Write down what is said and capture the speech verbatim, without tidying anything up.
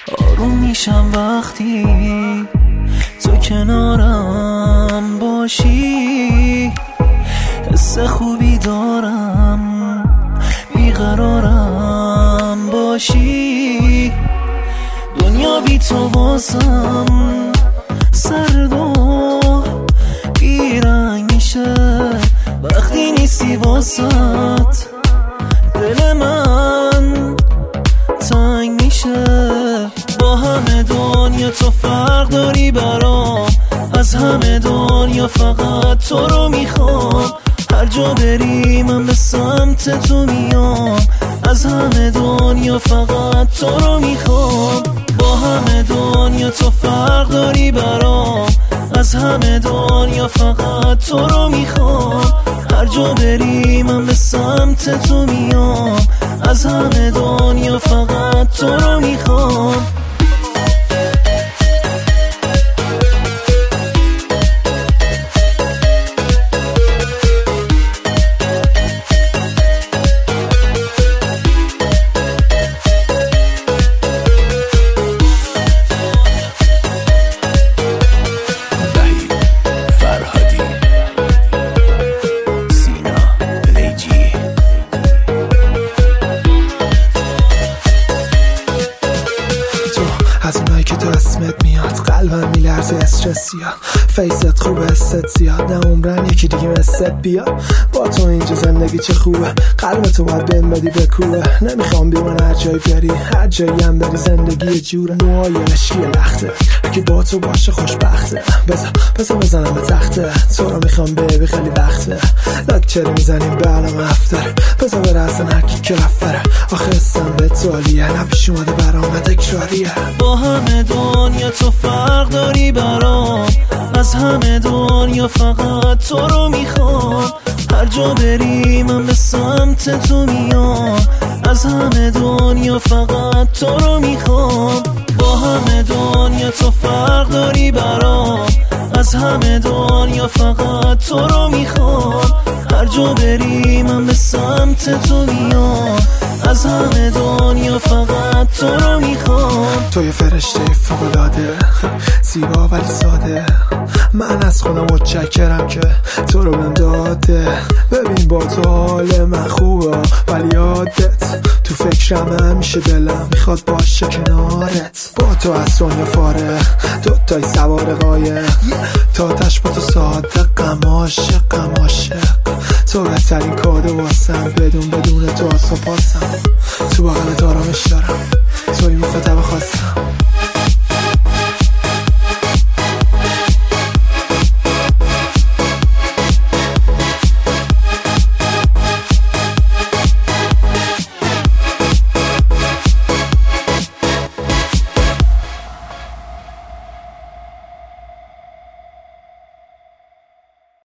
آروم میشم وقتی تو کنارم باشی، حس خوبی دارم بیقرارم باشی. دنیا بی تو واسم سرد و بیرنگ میشه وقتی نیستی واسط، دل من تنگ میشه. با همه دنیا تو فرق داری برام، از همه دنیا فقط تو رو میخوام. هر جا بری من به سمت تو میام، از همه دنیا فقط تو رو میخوام. با همه دنیا تو فرق داری برام، از همه دنیا فقط تو رو میخوام. هر جا بری من به سمت تو میام، از همه دنیا فقط تو رو میخوام. از اونایی که تو اسمت میاد قلبم میلرزه، استرس زیاد، فیست خوبه استت زیاد، نه عمرن یکی دیگه مثت بیاد. با تو اینجا زندگی چه خوبه، قلب تو باید بین بدی بکوبه. نمیخوام بیرون هر جایی بری، هر جایی هم بری زندگی جوره. نوعای عشقی لخته که با تو باشه خوشبخته. بزن بزن بزنم به تخته، تو رو میخوام بیبی خیلی وقته. لکچری میزنیم به علام افتر، بزن بره اصلا هرکی که رفره. آخه استم به تالیه نبیش اومده برام تکراریه. با همه دنیا تو فرق داری برام، از همه دنیا فقط تو رو میخوام. هر جا بری من به سمت تو میام، از همه دنیا فقط تو رو میخوام. با همه دنیا تو فرق داری برام، از همه دنیا فقط تو رو میخوام. هر جا بری من به سمت تو میام، از همه دنیا فقط تو رو میخوام. تو یه فرشته فوق‌العاده، زیبا ولی ساده. من از خودم متشکرم که تو رو بهم داده. ببین با تو حال من خوبه ولی یادت تو فکرم همیشه، دلم میخواد باشه کنارت. با تو از دنیا فارغ، دوتای سوار قایق، تا تش با تو صادقم، عاشقم عاشق. تو بهترین کادو واسم، بدون بدون تو آسا پاسم. تو بغلت آرامش دارم،